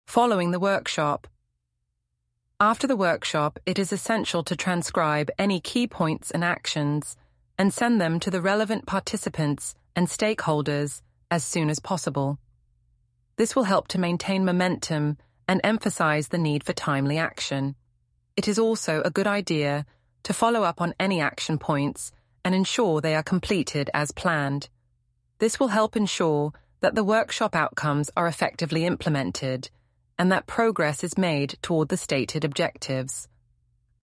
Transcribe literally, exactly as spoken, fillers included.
Following the workshop. After the workshop, it is essential to transcribe any key points and actions and send them to the relevant participants and stakeholders as soon as possible. This will help to maintain momentum and emphasize the need for timely action. It is also a good idea to follow up on any action points and ensure they are completed as planned. This will help ensure that the workshop outcomes are effectively implemented and that progress is made toward the stated objectives.